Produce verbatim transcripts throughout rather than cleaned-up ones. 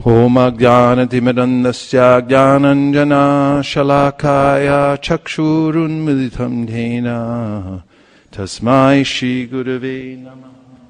Om Ajnanatimidandasya Jnananjana Shalakaya Chakshurun Militam Dhena Tasmai Shri Gurave Namah.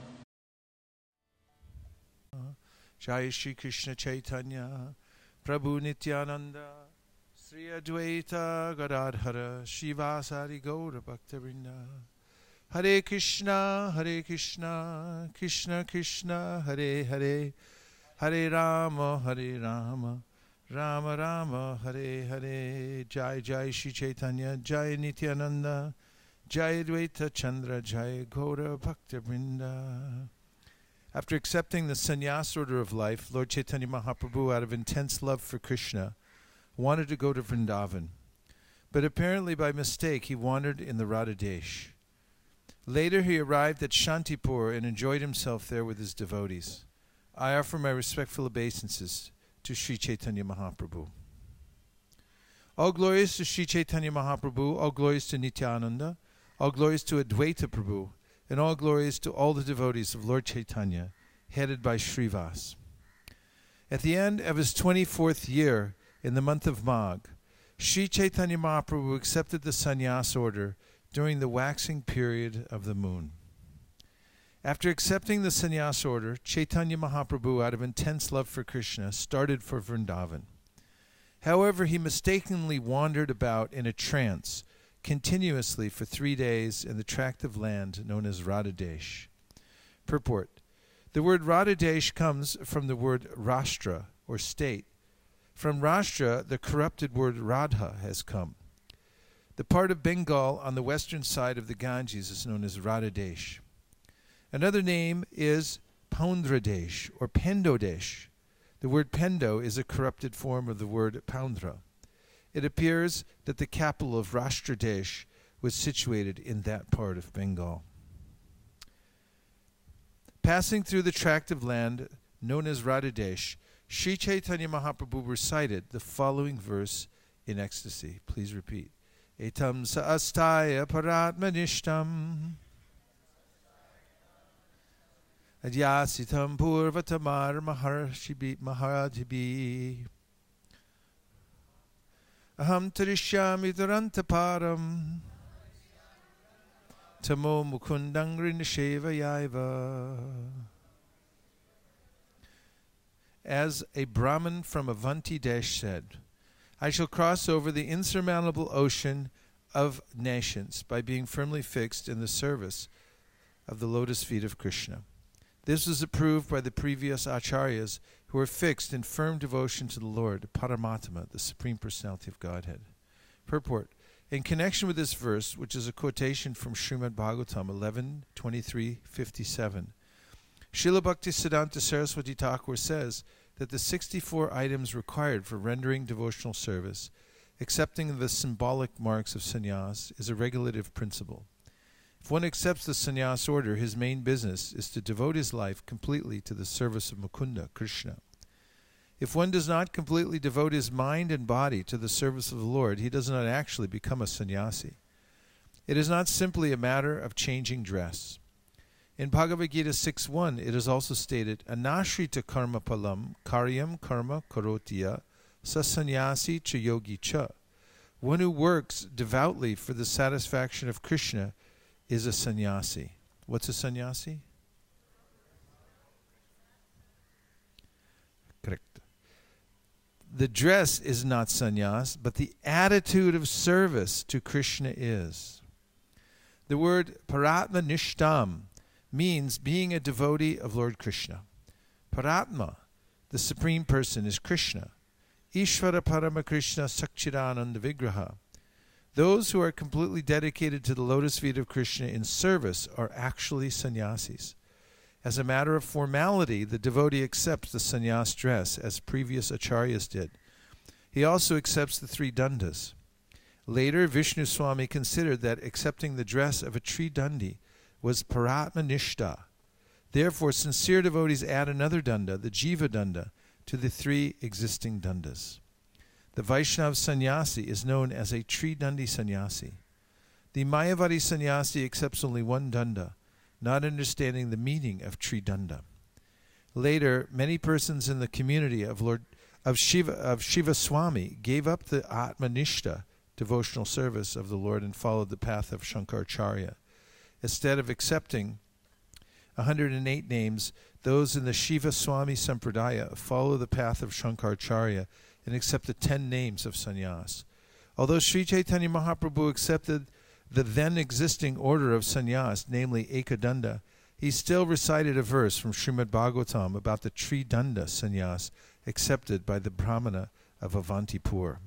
Jai Shri Krishna Chaitanya Prabhu Nityananda Sri Advaita Gadadhara Shivasari Gaura Bhaktivinoda. Hare Krishna, Hare Krishna, Krishna Krishna, Hare Hare, Hare Rama, Hare Rama, Rama Rama, Hare Hare. Jai Jai Shri Chaitanya, Jai Nityananda, Jai Advaita Chandra, Jai Gaura Bhaktivinoda. After accepting the sannyas order of life, Lord Chaitanya Mahaprabhu, out of intense love for Krishna, wanted to go to Vrindavan. But apparently by mistake, he wandered in the Radha Desh. Later he arrived at Shantipur and enjoyed himself there with his devotees. I offer my respectful obeisances to Sri Chaitanya Mahaprabhu. All glories to Sri Chaitanya Mahaprabhu, all glories to Nityananda, all glories to Advaita Prabhu, and all glories to all the devotees of Lord Chaitanya, headed by Srivas. At the end of his twenty-fourth year, in the month of Magh, Sri Chaitanya Mahaprabhu accepted the sannyas order during the waxing period of the moon. After accepting the sannyas order, Chaitanya Mahaprabhu, out of intense love for Krishna, started for Vrindavan. However, he mistakenly wandered about in a trance continuously for three days in the tract of land known as Radha Desh. Purport: the word Radha Desh comes from the word Rashtra, or state. From Rashtra, the corrupted word Radha has come. The part of Bengal on the western side of the Ganges is known as Radha Desh. Another name is Poundra Desh, or Pendo Desh. The word Pendo is a corrupted form of the word Poundra. It appears that the capital of Rashtra Desh was situated in that part of Bengal. Passing through the tract of land known as Radha Desh, Sri Chaitanya Mahaprabhu recited the following verse in ecstasy. Please repeat. Etam saastaya paratmanishtam adyasitam purvatamar maharshibi maharajibi aham tarishyami durantaparam tamo mukundangri nisheva yaiva. As a Brahmin from Avanti Desh said, I shall cross over the insurmountable ocean of nations by being firmly fixed in the service of the lotus feet of Krishna. This was approved by the previous acharyas who were fixed in firm devotion to the Lord, Paramatma, the Supreme Personality of Godhead. Purport: in connection with this verse, which is a quotation from Srimad Bhagavatam eleven twenty-three fifty-seven, Srila Bhaktisiddhanta Saraswati Thakur says that the sixty-four items required for rendering devotional service, accepting the symbolic marks of sannyas, is a regulative principle. If one accepts the sannyas order, his main business is to devote his life completely to the service of Mukunda, Krishna. If one does not completely devote his mind and body to the service of the Lord, he does not actually become a sannyasi. It is not simply a matter of changing dress. In Bhagavad Gita six one, it is also stated, Anashrita karma palam karyam karma karotiya sasanyasi cha yogi cha. One who works devoutly for the satisfaction of Krishna is a sannyasi. What's a sannyasi? Correct. The dress is not sannyas, but the attitude of service to Krishna is. The word paratma nishtam means being a devotee of Lord Krishna. Paratma, the Supreme Person, is Krishna. Ishvara Parama Krishna Sakchidananda Vigraha. Those who are completely dedicated to the lotus feet of Krishna in service are actually sannyasis. As a matter of formality, the devotee accepts the sannyas dress as previous acharyas did. He also accepts the three dandas. Later, Vishnu Swami considered that accepting the dress of a tridandi was paratma nishta. Therefore, sincere devotees add another danda, the jiva danda, to the three existing dandas. The Vaishnav sannyasi is known as a tridandi sannyasi. The Mayavadi sannyasi accepts only one danda, not understanding the meaning of tridanda. Later, many persons in the community of Lord of Shiva of Shiva Swami gave up the Atmanishta, devotional service of the Lord, and followed the path of Shankaracharya. Instead of accepting one hundred eight names, those in the Shiva Swami Sampradaya follow the path of Shankaracharya and accept the ten names of sannyas. Although Sri Chaitanya Mahaprabhu accepted the then existing order of sannyas, namely Ekadanda, he still recited a verse from Srimad Bhagavatam about the Tridanda sannyas accepted by the Brahmana of Avantipur.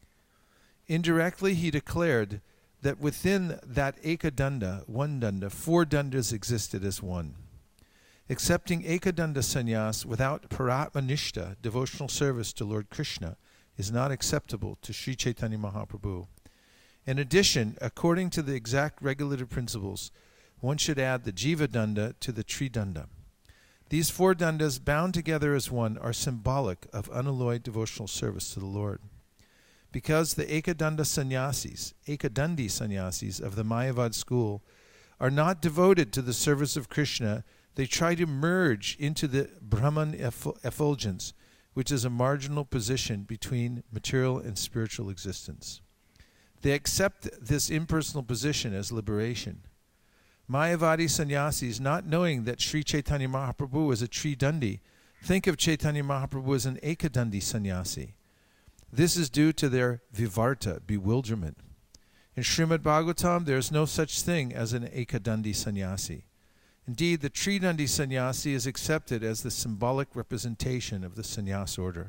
Indirectly, he declared that within that Ekadanda, one danda, four dandas existed as one. Accepting Ekadanda sannyas without Paratmanishta, devotional service to Lord Krishna, is not acceptable to Sri Chaitanya Mahaprabhu. In addition, according to the exact regulative principles, one should add the Jiva Danda to the Tridanda. These four dandas, bound together as one, are symbolic of unalloyed devotional service to the Lord. Because the Ekadanda sannyasis, Ekadandi sannyasis of the Mayavad school, are not devoted to the service of Krishna, they try to merge into the Brahman effulgence, which is a marginal position between material and spiritual existence. They accept this impersonal position as liberation. Mayavadi sannyasis, not knowing that Sri Chaitanya Mahaprabhu is a Tridandi, think of Chaitanya Mahaprabhu as an Ekadandi sannyasi. This is due to their vivarta, bewilderment. In Srimad Bhagavatam, there is no such thing as an Ekadandi sannyasi. Indeed, the Tridandi sannyasi is accepted as the symbolic representation of the sannyas order.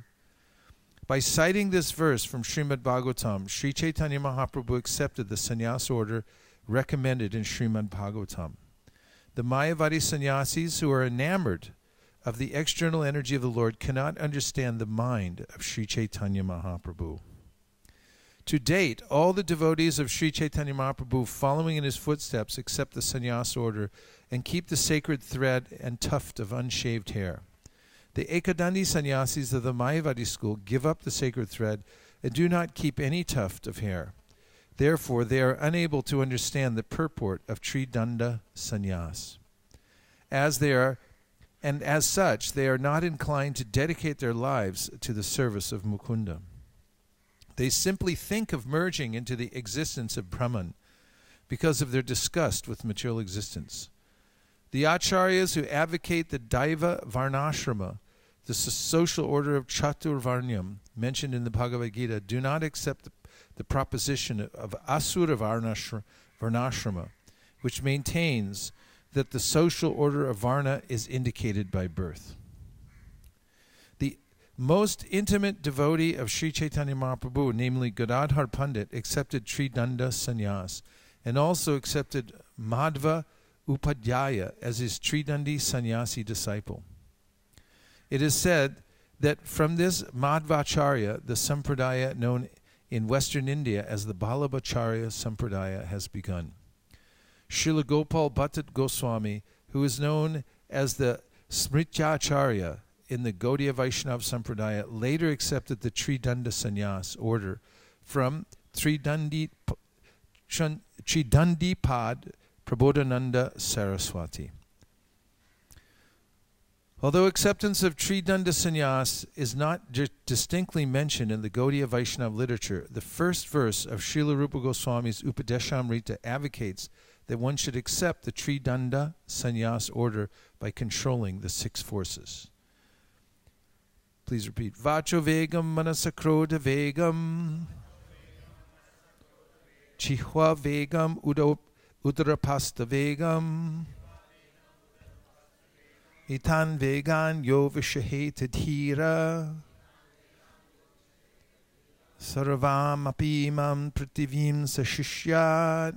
By citing this verse from Srimad Bhagavatam, Sri Chaitanya Mahaprabhu accepted the sannyas order recommended in Srimad Bhagavatam. The Mayavadi sannyasis who are enamored of the external energy of the Lord cannot understand the mind of Sri Chaitanya Mahaprabhu. To date, all the devotees of Sri Chaitanya Mahaprabhu following in his footsteps accept the sannyas order and keep the sacred thread and tuft of unshaved hair. The Ekadandi sannyasis of the Mayavadi school give up the sacred thread and do not keep any tuft of hair. Therefore, they are unable to understand the purport of Tridanda sannyas. As they are, and as such, they are not inclined to dedicate their lives to the service of Mukunda. They simply think of merging into the existence of Brahman because of their disgust with material existence. The acharyas who advocate the Daiva Varnashrama, the social order of Chaturvarnyam mentioned in the Bhagavad Gita, do not accept the, the proposition of Asura Varnashrama, which maintains that the social order of Varna is indicated by birth. The most intimate devotee of Sri Chaitanya Mahaprabhu, namely Gadadhar Pandit, accepted Tridanda sannyas and also accepted Madhva Upadhyaya as his Tridandi sannyasi disciple. It is said that from this Madhvacharya, the sampradaya known in Western India as the Balabhacharya sampradaya has begun. Srila Gopal Bhattat Goswami, who is known as the Smrityacharya in the Gaudiya Vaishnava Sampradaya, later accepted the Tridanda sannyas order from Tridandi, Tridandipad Prabodhananda Saraswati. Although acceptance of Tridanda sannyas is not di- distinctly mentioned in the Gaudiya Vaishnava literature, the first verse of Srila Rupa Goswami's Upadeshamrita advocates that one should accept the Tridanda sannyas order by controlling the six forces. Please repeat. Vacho vegam manasakrodha vegam chihwa vegam udo, udarapasta vegam itan vegan yo vishaheta dhira sarvam apimam prativim sashishyat.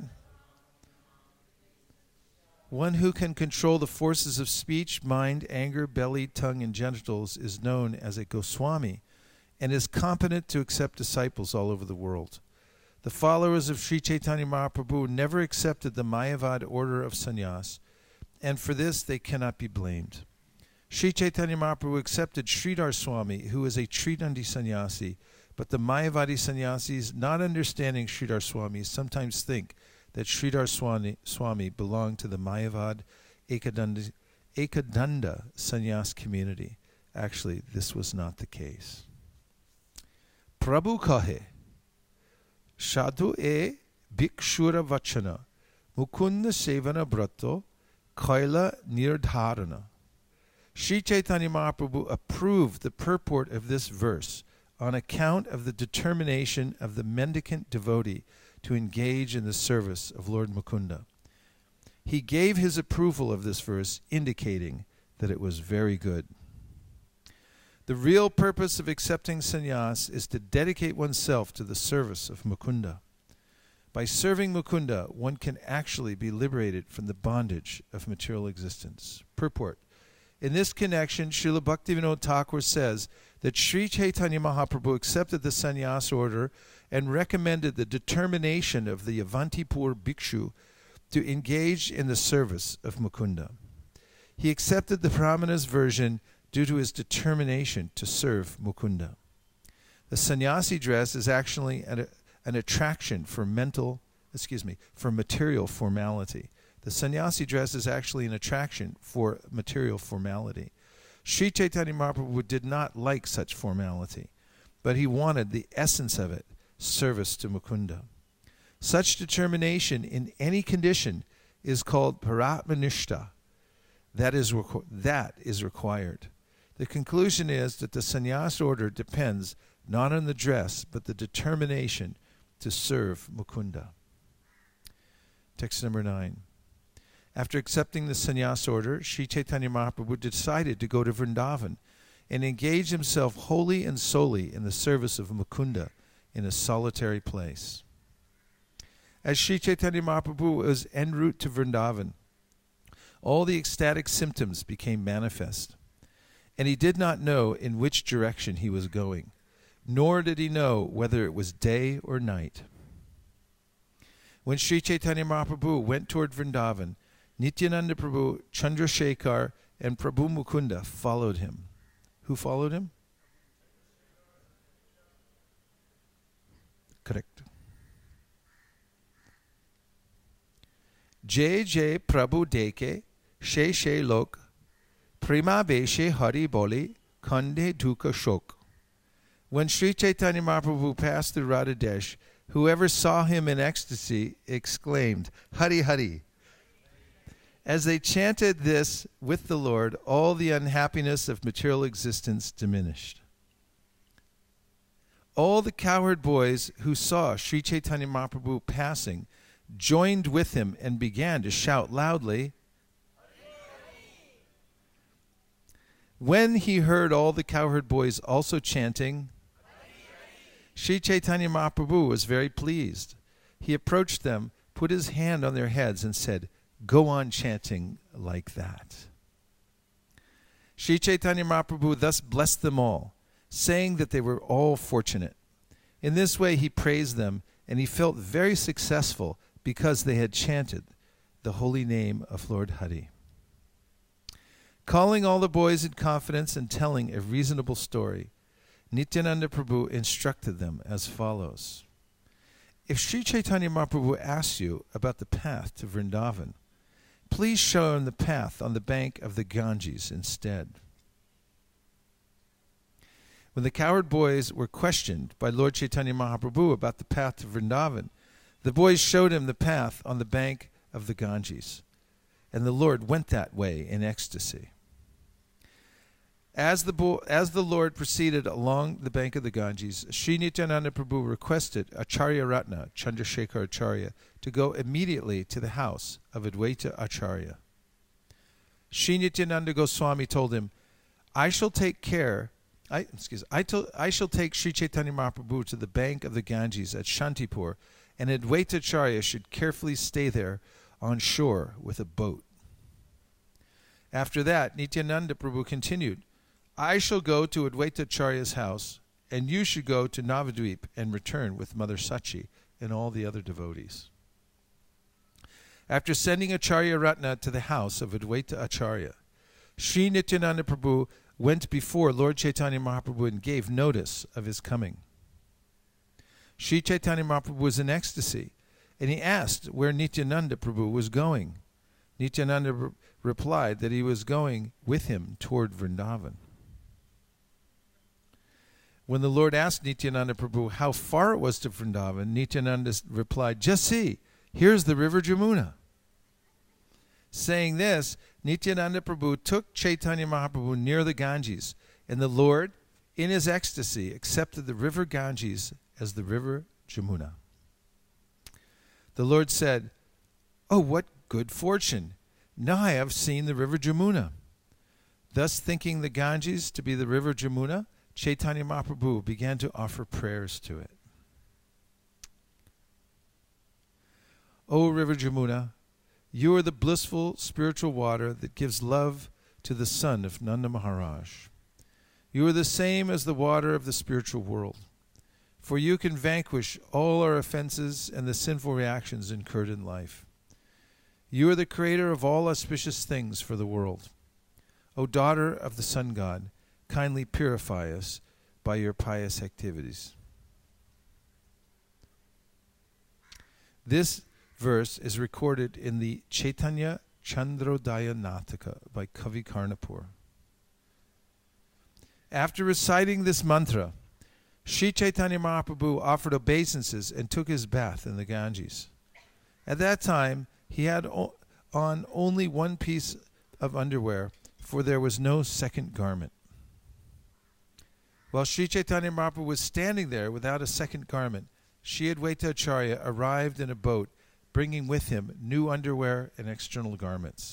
One who can control the forces of speech, mind, anger, belly, tongue, and genitals is known as a Goswami and is competent to accept disciples all over the world. The followers of Sri Chaitanya Mahaprabhu never accepted the Mayavad order of sannyas, and for this they cannot be blamed. Sri Chaitanya Mahaprabhu accepted Sridhar Swami, who is a Tridandi sannyasi, but the Mayavadi sannyasis, not understanding Sridhar Swami, sometimes think that Sridhar Swami, Swami belonged to the Mayavad Ekadandi, Ekadanda sannyas community. Actually, this was not the case. Prabhu kahe, sadhu e bhikshura vachana, mukunda sevana brato, kaila nirdharana. Sri Chaitanya Mahaprabhu approved the purport of this verse on account of the determination of the mendicant devotee to engage in the service of Lord Mukunda. He gave his approval of this verse, indicating that it was very good. The real purpose of accepting sannyas is to dedicate oneself to the service of Mukunda. By serving Mukunda, one can actually be liberated from the bondage of material existence. Purport. In this connection, Srila Bhaktivinoda Thakur says that Sri Chaitanya Mahaprabhu accepted the sannyas order and recommended the determination of the Avantipur Bhikshu to engage in the service of Mukunda. He accepted the Brahmana's version due to his determination to serve Mukunda. The sannyasi dress is actually an, an attraction for mental, excuse me, for material formality. The sannyasi dress is actually an attraction for material formality. Sri Chaitanya Mahaprabhu did not like such formality, but he wanted the essence of it, service to Mukunda. Such determination in any condition is called paratmanishta. That is, requ- that is required. The conclusion is that the sannyas order depends not on the dress, but the determination to serve Mukunda. Text number nine. After accepting the sannyas order, Sri Chaitanya Mahaprabhu decided to go to Vrindavan and engage himself wholly and solely in the service of Mukunda in a solitary place. As Sri Chaitanya Mahaprabhu was en route to Vrindavan, all the ecstatic symptoms became manifest, and he did not know in which direction he was going, nor did he know whether it was day or night. When Sri Chaitanya Mahaprabhu went toward Vrindavan, Nityananda Prabhu, Chandrasekhar, and Prabhu Mukunda followed him. Who followed him? Correct. Jai Jai Prabhu Deke, She She Lok, Prima Beshe Hari Boli, Kande Dukha Shok. When Sri Chaitanya Mahaprabhu passed through Radhadesh, whoever saw him in ecstasy exclaimed, Hari Hari. As they chanted this with the Lord, all the unhappiness of material existence diminished. All the cowherd boys who saw Sri Chaitanya Mahaprabhu passing joined with him and began to shout loudly. When he heard all the cowherd boys also chanting, Sri Chaitanya Mahaprabhu was very pleased. He approached them, put his hand on their heads and said, Go on chanting like that. Sri Chaitanya Mahaprabhu thus blessed them all, saying that they were all fortunate. In this way he praised them, and he felt very successful because they had chanted the holy name of Lord Hari. Calling all the boys in confidence and telling a reasonable story, Nityananda Prabhu instructed them as follows. If Sri Chaitanya Mahaprabhu asks you about the path to Vrindavan, please show him the path on the bank of the Ganges instead. When the cowherd boys were questioned by Lord Chaitanya Mahaprabhu about the path to Vrindavan, the boys showed him the path on the bank of the Ganges, and the Lord went that way in ecstasy. As the, bo- as the Lord proceeded along the bank of the Ganges, Sri Nityananda Prabhu requested Acharya Ratna, Chandrasekhar Acharya, to go immediately to the house of Advaita Acharya. Sri Nityananda Goswami told him, I shall take care, I, excuse, I, to, I shall take Sri Chaitanya Mahaprabhu to the bank of the Ganges at Shantipur, and Advaita Acharya should carefully stay there on shore with a boat. After that, Nityananda Prabhu continued, I shall go to Advaita Acharya's house, and you should go to Navadvip and return with Mother Sachi and all the other devotees. After sending Acharya Ratna to the house of Advaita Acharya, Sri Nityananda Prabhu went before Lord Chaitanya Mahaprabhu and gave notice of his coming. Sri Chaitanya Mahaprabhu was in ecstasy, and he asked where Nityananda Prabhu was going. Nityananda replied that he was going with him toward Vrindavan. When the Lord asked Nityananda Prabhu how far it was to Vrindavan, Nityananda replied, "Just see, here's the river Jamuna." Saying this, Nityananda Prabhu took Chaitanya Mahaprabhu near the Ganges, and the Lord, in his ecstasy, accepted the river Ganges as the river Jamuna. The Lord said, "Oh, what good fortune! Now I have seen the river Jamuna." Thus thinking the Ganges to be the river Jamuna, Chaitanya Mahaprabhu began to offer prayers to it. O river Jamuna, you are the blissful spiritual water that gives love to the son of Nanda Maharaj. You are the same as the water of the spiritual world, for you can vanquish all our offenses and the sinful reactions incurred in life. You are the creator of all auspicious things for the world. O daughter of the sun god, kindly purify us by your pious activities. This verse is recorded in the Chaitanya Chandrodaya Nataka by Kavi Karnapur. After reciting this mantra, Sri Chaitanya Mahaprabhu offered obeisances and took his bath in the Ganges. At that time, he had o- on only one piece of underwear, for there was no second garment. While Sri Chaitanya Mahaprabhu was standing there without a second garment, Sri Advaita Acharya arrived in a boat, bringing with him new underwear and external garments.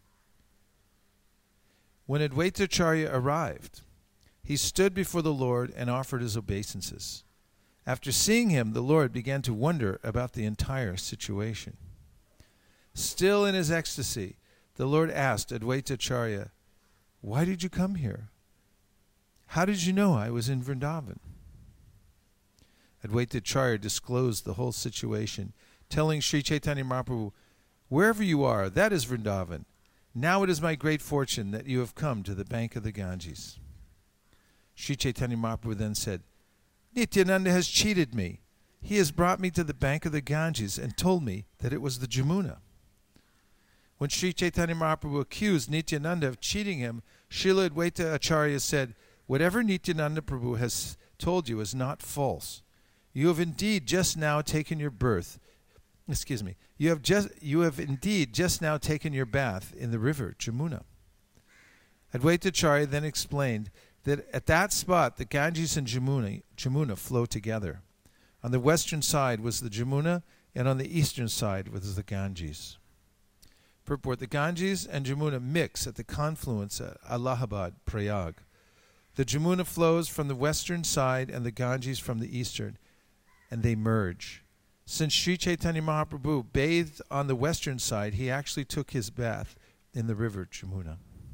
When Advaita Acharya arrived, he stood before the Lord and offered his obeisances. After seeing him, the Lord began to wonder about the entire situation. Still in his ecstasy, the Lord asked Advaita Acharya, "Why did you come here? How did you know I was in Vrindavan?" Advaita Acharya disclosed the whole situation, telling Sri Chaitanya Mahaprabhu, "Wherever you are, that is Vrindavan. Now it is my great fortune that you have come to the bank of the Ganges." Sri Chaitanya Mahaprabhu then said, "Nityananda has cheated me. He has brought me to the bank of the Ganges and told me that it was the Jamuna." When Sri Chaitanya Mahaprabhu accused Nityananda of cheating him, Srila Advaita Acharya said, "Whatever Nityananda Prabhu has told you is not false. You have indeed just now taken your birth. Excuse me. You have just you have indeed just now taken your bath in the river Jamuna." Advaita Acharya then explained that at that spot the Ganges and Jamuna, Jamuna flow together. On the western side was the Jamuna, and on the eastern side was the Ganges. Purport: the Ganges and Jamuna mix at the confluence at Allahabad, Prayag. The Jamuna flows from the western side and the Ganges from the eastern, and they merge. Since Sri Chaitanya Mahaprabhu bathed on the western side, he actually took his bath in the river Jamuna.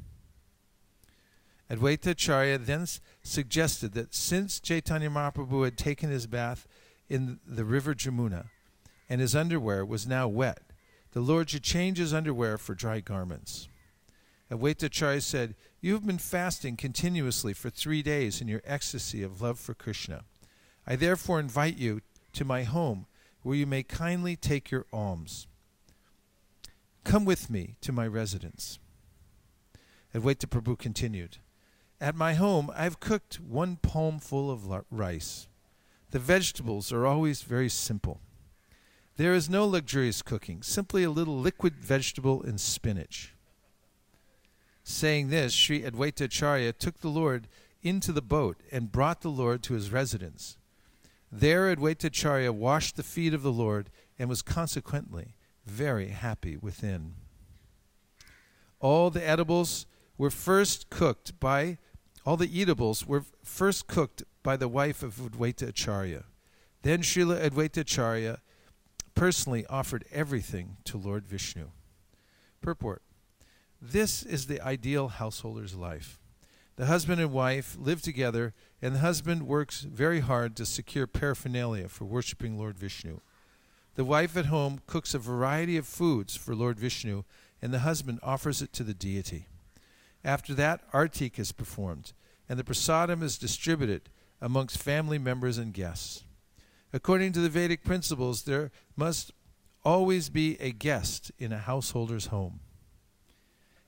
Advaita Acharya then suggested that since Chaitanya Mahaprabhu had taken his bath in the river Jamuna and his underwear was now wet, the Lord should change his underwear for dry garments. Advaita Acharya said, "You have been fasting continuously for three days in your ecstasy of love for Krishna. I therefore invite you to my home, where you may kindly take your alms. Come with me to my residence." Advaita Prabhu continued, "At my home, I have cooked one palmful of rice. The vegetables are always very simple. There is no luxurious cooking, simply a little liquid vegetable and spinach." Saying this, Sri Advaita Acharya took the Lord into the boat and brought the Lord to his residence. There Advaita Acharya washed the feet of the Lord and was consequently very happy within. All the edibles were first cooked by all the eatables were first cooked by the wife of Advaita Acharya. Then Srila Advaita Acharya personally offered everything to Lord Vishnu. Purport: this is the ideal householder's life. The husband and wife live together, and the husband works very hard to secure paraphernalia for worshipping Lord Vishnu. The wife at home cooks a variety of foods for Lord Vishnu, and the husband offers it to the deity. After that, artik is performed, and the prasadam is distributed amongst family members and guests. According to the Vedic principles, there must always be a guest in a householder's home.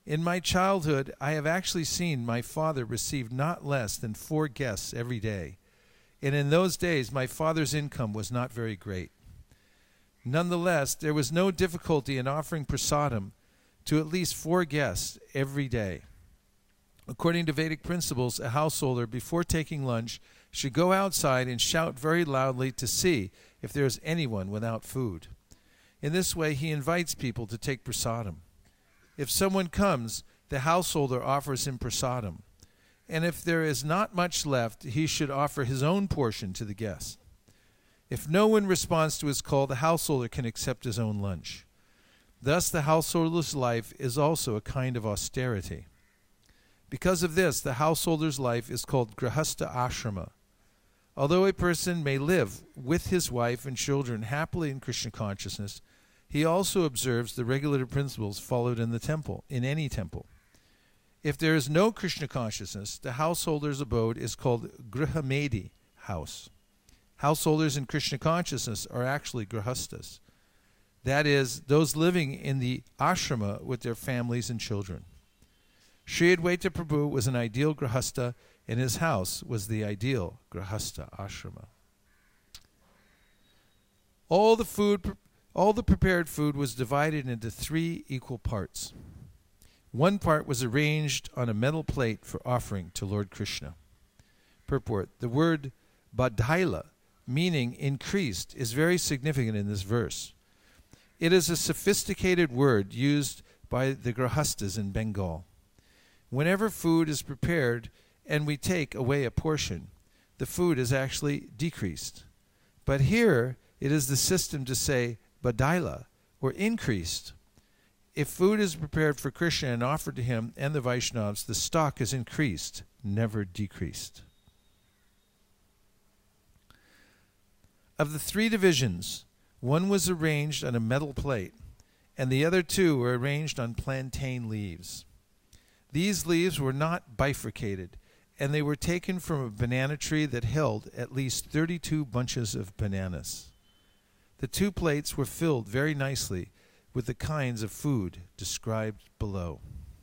In my childhood, I have actually seen my father receive not less than four guests every day, and in those days my father's income was not very great. Nonetheless, there was no difficulty in offering prasadam to at least four guests every day. According to Vedic principles, a householder, before taking lunch, should go outside and shout very loudly to see if there is anyone without food. In this way, he invites people to take prasadam. If someone comes, the householder offers him prasadam, and if there is not much left, he should offer his own portion to the guest. If no one responds to his call, the householder can accept his own lunch. Thus, the householder's life is also a kind of austerity. Because of this, the householder's life is called grihastha ashrama. Although a person may live with his wife and children happily in Krishna consciousness, he also observes the regulative principles followed in the temple, in any temple. If there is no Krishna consciousness, the householder's abode is called grihamedi, house. Householders in Krishna consciousness are actually grihasthas. That is, those living in the ashrama with their families and children. Sri Advaita Prabhu was an ideal grihastha, and his house was the ideal grihastha ashrama. All the food, all the prepared food was divided into three equal parts. One part was arranged on a metal plate for offering to Lord Krishna. Purport: the word badhaila, meaning increased, is very significant in this verse. It is a sophisticated word used by the grihasthas in Bengal. Whenever food is prepared and we take away a portion, the food is actually decreased. But here it is the system to say badhaila, or increased. If food is prepared for Krishna and offered to him and the Vaishnavas, the stock is increased, never decreased. Of the three divisions, one was arranged on a metal plate, and the other two were arranged on plantain leaves. These leaves were not bifurcated, and they were taken from a banana tree that held at least thirty-two bunches of bananas. The two plates were filled very nicely with the kinds of food described below.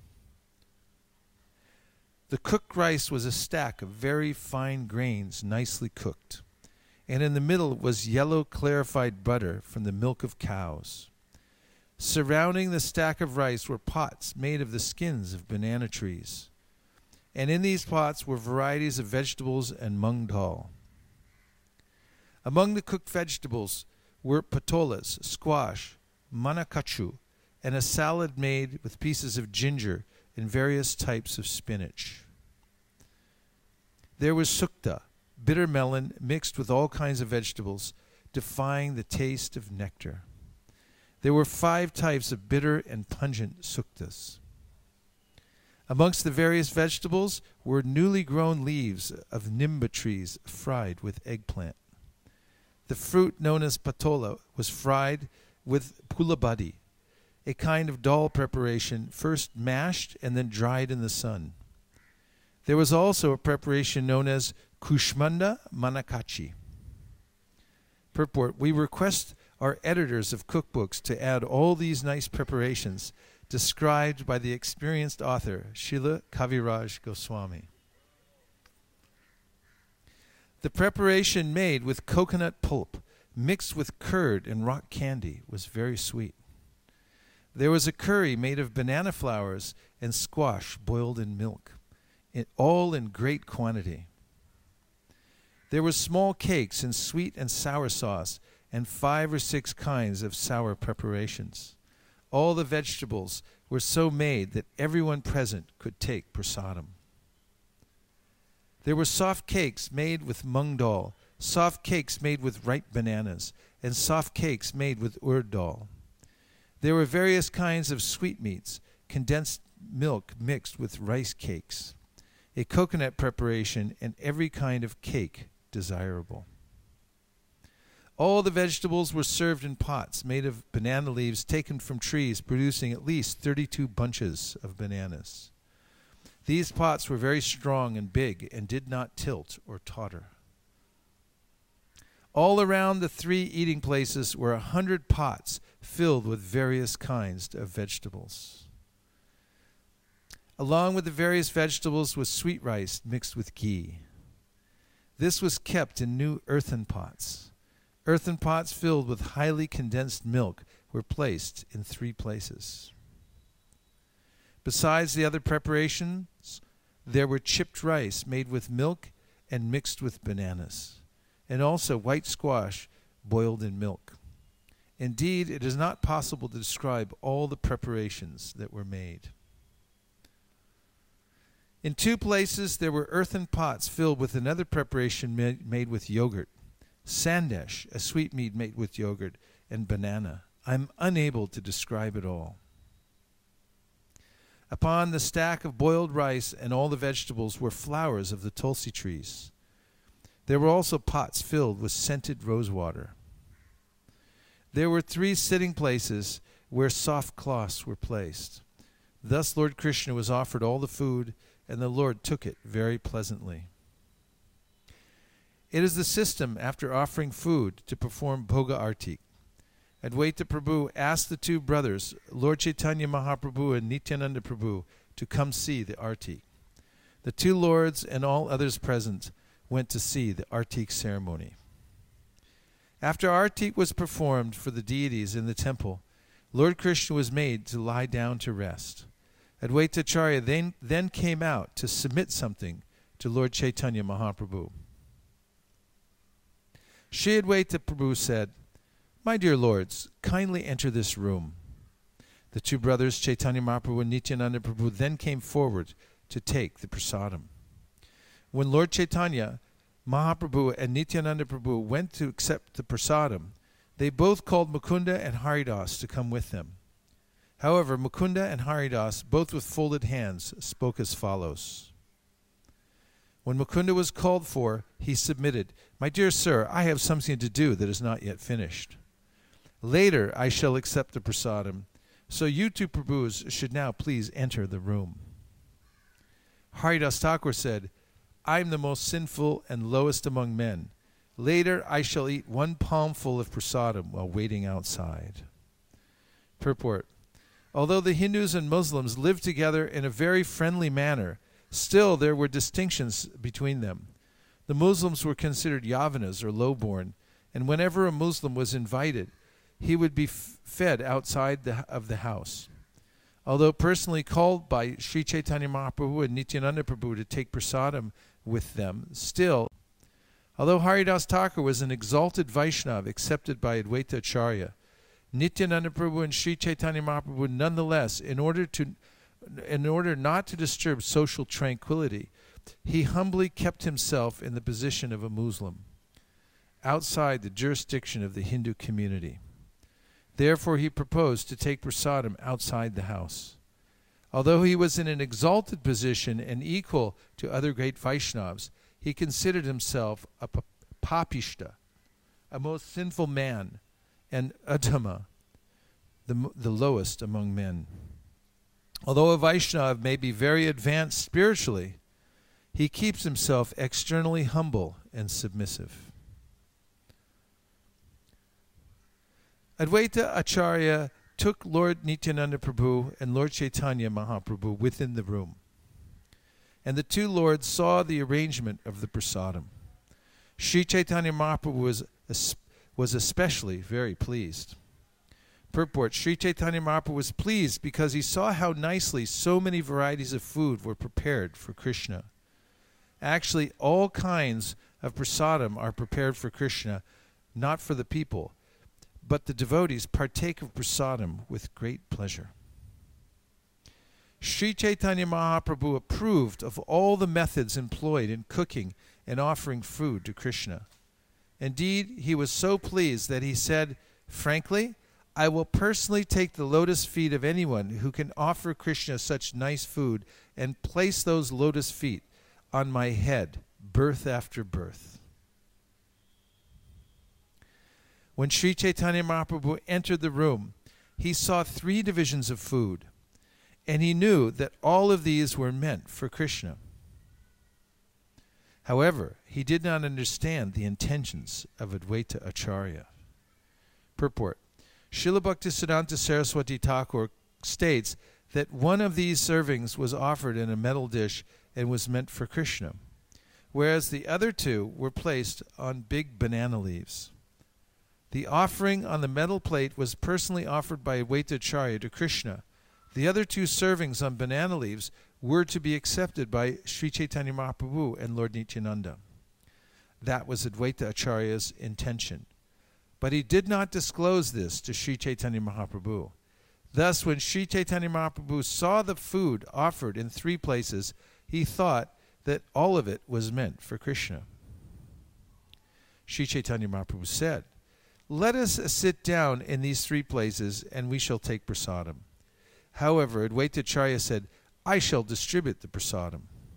The cooked rice was a stack of very fine grains, nicely cooked, and in the middle was yellow clarified butter from the milk of cows. Surrounding the stack of rice were pots made of the skins of banana trees, and in these pots were varieties of vegetables and mung dal. Among the cooked vegetables were patolas, squash, manakachu, and a salad made with pieces of ginger and various types of spinach. There was sukta, bitter melon mixed with all kinds of vegetables, defying the taste of nectar. There were five types of bitter and pungent suktas. Amongst the various vegetables were newly grown leaves of nimba trees fried with eggplant. The fruit known as patola was fried with pulabadi, a kind of dal preparation first mashed and then dried in the sun. There was also a preparation known as kushmanda manakachi. Purport: we request our editors of cookbooks to add all these nice preparations described by the experienced author, Srila Kaviraj Goswami. The preparation made with coconut pulp mixed with curd and rock candy was very sweet. There was a curry made of banana flowers and squash boiled in milk, in, all in great quantity. There were small cakes in sweet and sour sauce and five or six kinds of sour preparations. All the vegetables were so made that everyone present could take prasadam. There were soft cakes made with mung dal, soft cakes made with ripe bananas, and soft cakes made with urd dal. There were various kinds of sweetmeats, condensed milk mixed with rice cakes, a coconut preparation, and every kind of cake desirable. All the vegetables were served in pots made of banana leaves taken from trees producing at least thirty-two bunches of bananas. These pots were very strong and big and did not tilt or totter. All around the three eating places were a hundred pots filled with various kinds of vegetables. Along with the various vegetables was sweet rice mixed with ghee. This was kept in new earthen pots. Earthen pots filled with highly condensed milk were placed in three places. Besides the other preparations, there were chipped rice made with milk and mixed with bananas, and also white squash boiled in milk. Indeed, it is not possible to describe all the preparations that were made. In two places there were earthen pots filled with another preparation ma- made with yogurt, sandesh, a sweetmeat made with yogurt, and banana. I'm unable to describe it all. Upon the stack of boiled rice and all the vegetables were flowers of the tulsi trees. There were also pots filled with scented rosewater. There were three sitting places where soft cloths were placed. Thus Lord Krishna was offered all the food, and the Lord took it very pleasantly. It is the system after offering food to perform Bhoga Arti. Advaita Prabhu asked the two brothers, Lord Chaitanya Mahaprabhu and Nityananda Prabhu, to come see the Arti. The two lords and all others present went to see the Artik ceremony. After Artik was performed for the deities in the temple, Lord Krishna was made to lie down to rest. Advaita Acharya then, then came out to submit something to Lord Chaitanya Mahaprabhu. Shri Advaita Prabhu said, My dear lords, kindly enter this room. The two brothers, Chaitanya Mahaprabhu and Nityananda Prabhu, then came forward to take the prasadam. When Lord Chaitanya Mahaprabhu and Nityananda Prabhu went to accept the prasadam, they both called Mukunda and Haridas to come with them. However, Mukunda and Haridas, both with folded hands, spoke as follows. When Mukunda was called for, he submitted, My dear sir, I have something to do that is not yet finished. Later I shall accept the prasadam, so you two Prabhus should now please enter the room. Haridas Thakur said, I am the most sinful and lowest among men. Later I shall eat one palmful of prasadam while waiting outside. Purport. Although the Hindus and Muslims lived together in a very friendly manner, still there were distinctions between them. The Muslims were considered Yavanas or lowborn, and whenever a Muslim was invited, he would be f- fed outside the, of the house. Although personally called by Sri Chaitanya Mahaprabhu and Nityananda Prabhu to take prasadam with them, still, although Haridas Thakur was an exalted Vaishnava accepted by Advaita Acharya, Nityananda Prabhu and Sri Chaitanya Mahaprabhu nonetheless, in order to, in order not to disturb social tranquility, he humbly kept himself in the position of a Muslim, outside the jurisdiction of the Hindu community. Therefore he proposed to take prasadam outside the house. Although he was in an exalted position and equal to other great Vaishnavas, he considered himself a papishta, a most sinful man, and Adhama, the, the lowest among men. Although a Vaishnava may be very advanced spiritually, he keeps himself externally humble and submissive. Advaita Acharya took Lord Nityananda Prabhu and Lord Chaitanya Mahaprabhu within the room, and the two lords saw the arrangement of the prasadam. Sri Chaitanya Mahaprabhu was was especially very pleased. Purport, Sri Chaitanya Mahaprabhu was pleased because he saw how nicely so many varieties of food were prepared for Krishna. Actually, all kinds of prasadam are prepared for Krishna, not for the people, but the devotees partake of prasadam with great pleasure. Sri Chaitanya Mahaprabhu approved of all the methods employed in cooking and offering food to Krishna. Indeed, he was so pleased that he said, Frankly, I will personally take the lotus feet of anyone who can offer Krishna such nice food and place those lotus feet on my head, birth after birth. When Sri Chaitanya Mahaprabhu entered the room, he saw three divisions of food, and he knew that all of these were meant for Krishna. However, he did not understand the intentions of Advaita Acharya. Purport. Srila Bhaktisiddhanta Saraswati Thakur states that one of these servings was offered in a metal dish and was meant for Krishna, whereas the other two were placed on big banana leaves. The offering on the metal plate was personally offered by Advaita Acharya to Krishna. The other two servings on banana leaves were to be accepted by Sri Chaitanya Mahaprabhu and Lord Nityananda. That was Advaita Acharya's intention. But he did not disclose this to Sri Chaitanya Mahaprabhu. Thus, when Sri Chaitanya Mahaprabhu saw the food offered in three places, he thought that all of it was meant for Krishna. Sri Chaitanya Mahaprabhu said, "Let us sit down in these three places, and we shall take prasadam." However, Advaita Acharya said, "I shall distribute the prasadam."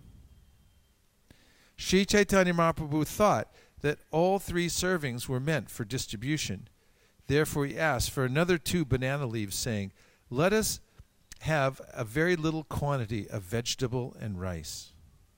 Sri Chaitanya Mahaprabhu thought that all three servings were meant for distribution. Therefore he asked for another two banana leaves, saying, "Let us have a very little quantity of vegetable and rice."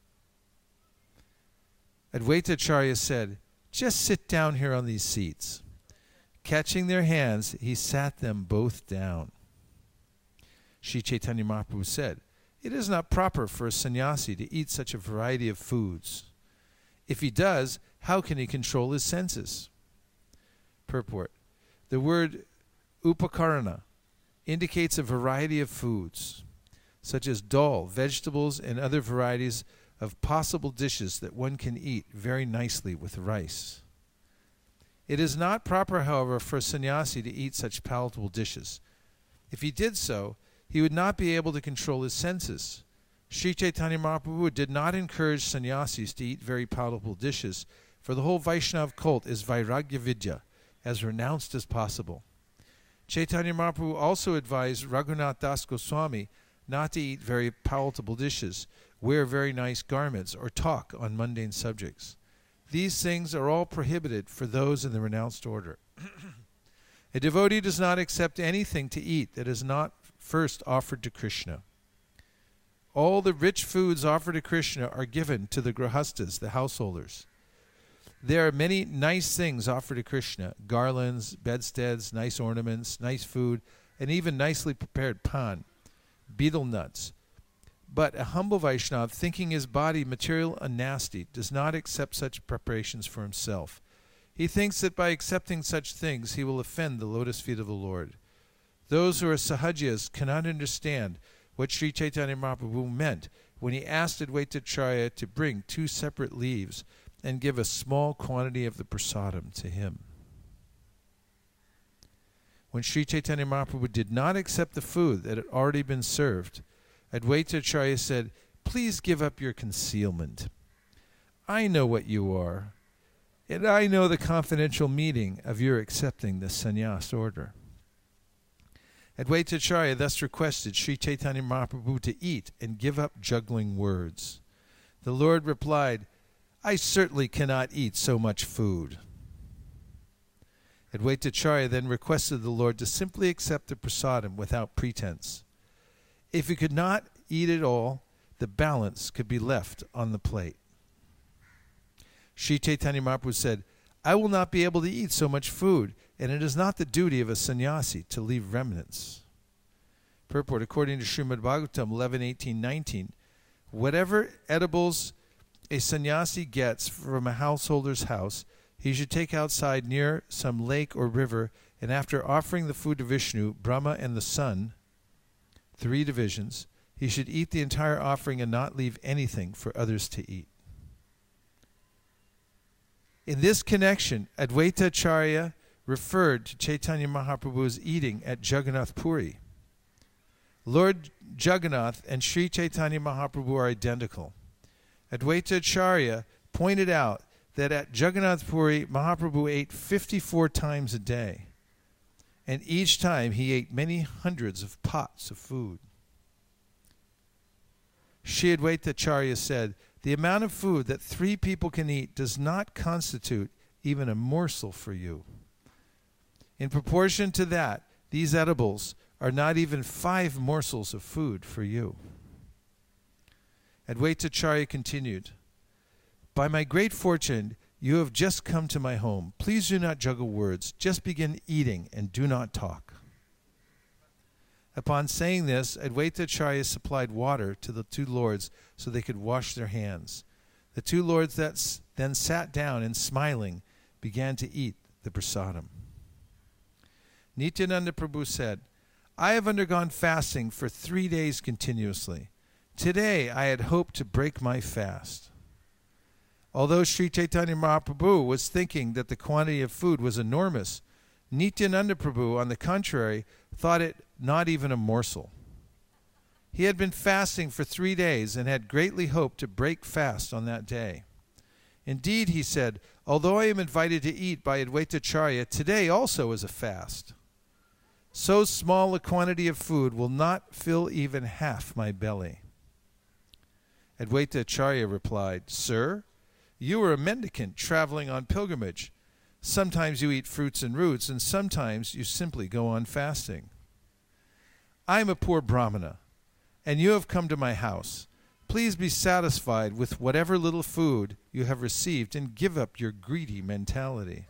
Advaita Acharya said, "Just sit down here on these seats." Catching their hands, he sat them both down. Sri Chaitanya Mahaprabhu said, "It is not proper for a sannyasi to eat such a variety of foods. If he does, how can he control his senses?" Purport. The word upakarana indicates a variety of foods, such as dal, vegetables, and other varieties of possible dishes that one can eat very nicely with rice. It is not proper, however, for a sannyasi to eat such palatable dishes. If he did so, he would not be able to control his senses. Sri Chaitanya Mahaprabhu did not encourage sannyasis to eat very palatable dishes, for the whole Vaishnava cult is Vairagya Vidya, as renounced as possible. Chaitanya Mahaprabhu also advised Raghunath Das Goswami not to eat very palatable dishes, wear very nice garments, or talk on mundane subjects. These things are all prohibited for those in the renounced order. A devotee does not accept anything to eat that is not first offered to Krishna. All the rich foods offered to Krishna are given to the grahastas, the householders. There are many nice things offered to Krishna: garlands, bedsteads, nice ornaments, nice food, and even nicely prepared pan, betel nuts. But a humble Vaishnava, thinking his body material and nasty, does not accept such preparations for himself. He thinks that by accepting such things he will offend the lotus feet of the Lord. Those who are sahajiyas cannot understand what Sri Chaitanya Mahaprabhu meant when he asked Advaita Acharya to bring two separate leaves and give a small quantity of the prasadam to him. When Sri Chaitanya Mahaprabhu did not accept the food that had already been served, Advaita Acharya said, "Please give up your concealment. I know what you are, and I know the confidential meaning of your accepting the sannyas order." Advaita Acharya thus requested Sri Chaitanya Mahaprabhu to eat and give up juggling words. The Lord replied, "I certainly cannot eat so much food." Advaita Acharya then requested the Lord to simply accept the prasadam without pretense. If he could not eat it all, the balance could be left on the plate. Sri Chaitanya Mahaprabhu said, "I will not be able to eat so much food, and it is not the duty of a sannyasi to leave remnants." Purport. According to Srimad Bhagavatam eleven eighteen nineteen, whatever edibles a sannyasi gets from a householder's house, he should take outside near some lake or river, and after offering the food to Vishnu, Brahma, and the sun, three divisions, he should eat the entire offering and not leave anything for others to eat. In this connection, Advaita Acharya referred to Chaitanya Mahaprabhu's eating at Jagannath Puri. Lord Jagannath and Sri Chaitanya Mahaprabhu are identical. Advaita Acharya pointed out that at Jagannath Puri, Mahaprabhu ate fifty-four times a day, and each time he ate many hundreds of pots of food. Sri Advaita Acharya said, "The amount of food that three people can eat does not constitute even a morsel for you. In proportion to that, these edibles are not even five morsels of food for you." Advaita Acharya continued, "By my great fortune, you have just come to my home. Please do not juggle words. Just begin eating and do not talk." Upon saying this, Advaita Acharya supplied water to the two lords so they could wash their hands. The two lords that then sat down and, smiling, began to eat the prasadam. Nityananda Prabhu said, I have undergone fasting for three days continuously. Today I had hoped to break my fast. Although Sri Chaitanya Mahaprabhu was thinking that the quantity of food was enormous, Nityananda Prabhu, on the contrary, thought it not even a morsel. He had been fasting for three days and had greatly hoped to break fast on that day. Indeed, he said, although I am invited to eat by Advaita Acharya, today also is a fast. So small a quantity of food will not fill even half my belly. Advaita Acharya replied, Sir, you are a mendicant traveling on pilgrimage. Sometimes you eat fruits and roots, and sometimes you simply go on fasting. I am a poor Brahmana, and you have come to my house. Please be satisfied with whatever little food you have received and give up your greedy mentality.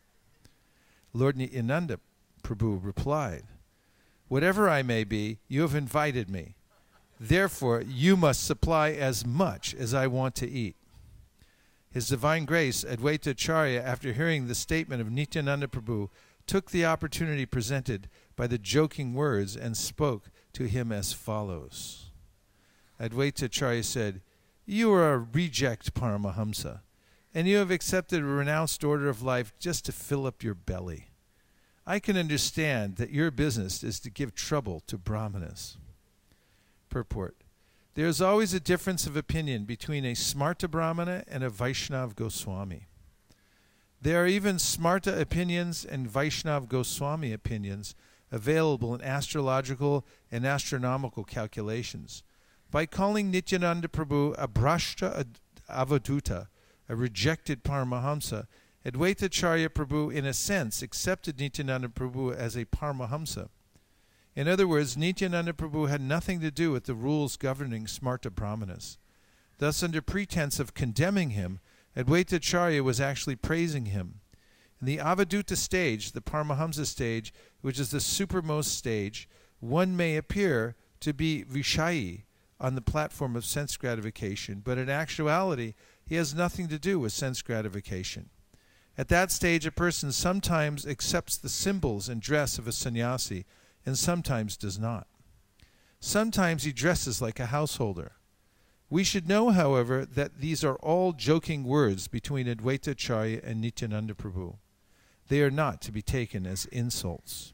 Lord Nityananda Prabhu replied, Whatever I may be, you have invited me. Therefore, you must supply as much as I want to eat. His Divine Grace, Advaita Acharya, after hearing the statement of Nityananda Prabhu, took the opportunity presented by the joking words and spoke to him as follows. Advaita Acharya said, You are a reject Paramahamsa, and you have accepted a renounced order of life just to fill up your belly. I can understand that your business is to give trouble to Brahmanas. Purport. There is always a difference of opinion between a Smarta Brahmana and a Vaishnav Goswami. There are even Smarta opinions and Vaishnav Goswami opinions available in astrological and astronomical calculations. By calling Nityananda Prabhu a Brashta Avaduta, a rejected Paramahamsa, Advaita Acharya Prabhu, in a sense, accepted Nityananda Prabhu as a Paramahamsa. In other words, Nityananda Prabhu had nothing to do with the rules governing Smarta Brahmanas. Thus, under pretense of condemning him, Advaita Acharya was actually praising him. In the Avaduta stage, the Paramahamsa stage, which is the supermost stage, one may appear to be Vishayi on the platform of sense gratification, but in actuality, he has nothing to do with sense gratification. At that stage, a person sometimes accepts the symbols and dress of a sannyasi, and sometimes does not. Sometimes he dresses like a householder. We should know, however, that these are all joking words between Advaita Acharya and Nityananda Prabhu. They are not to be taken as insults.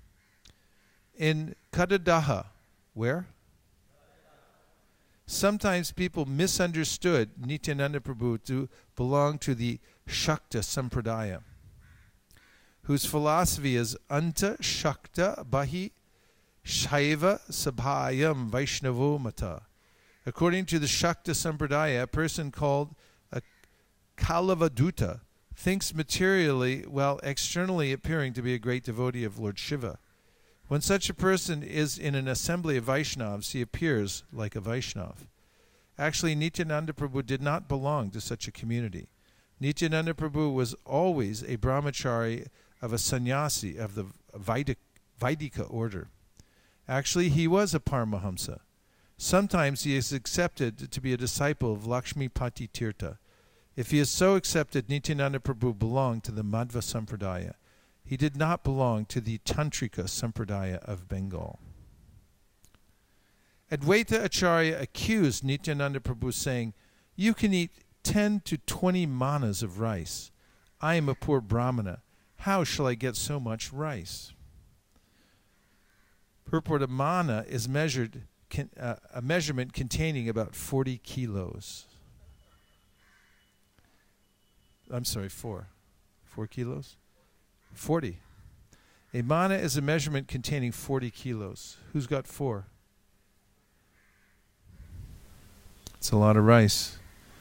In Kadadaha, where? Sometimes people misunderstood Nityananda Prabhu to belong to the Shakta Sampradaya, whose philosophy is Anta Shakta Bahi Shaiva Sabhayam Vaishnavo Mata. According to the Shakta Sampradaya, a person called a Kalavaduta thinks materially while externally appearing to be a great devotee of Lord Shiva. When such a person is in an assembly of Vaishnavas, he appears like a Vaishnav. Actually, Nityananda Prabhu did not belong to such a community. Nityananda Prabhu was always a brahmachari of a sannyasi of the Vaidika, Vaidika order. Actually, he was a Paramahamsa. Sometimes he is accepted to be a disciple of Lakshmipati Tirtha. If he is so accepted, Nityananda Prabhu belonged to the Madhva Sampradaya. He did not belong to the Tantrika Sampradaya of Bengal. Advaita Acharya accused Nityananda Prabhu, saying, You can eat ten to twenty manas of rice. I am a poor Brahmana. How shall I get so much rice? Purport: a mana is measured, can, uh, a measurement containing about forty kilos. I'm sorry, four. Four kilos? Forty. A mana is a measurement containing forty kilos. Who's got four? It's a lot of rice.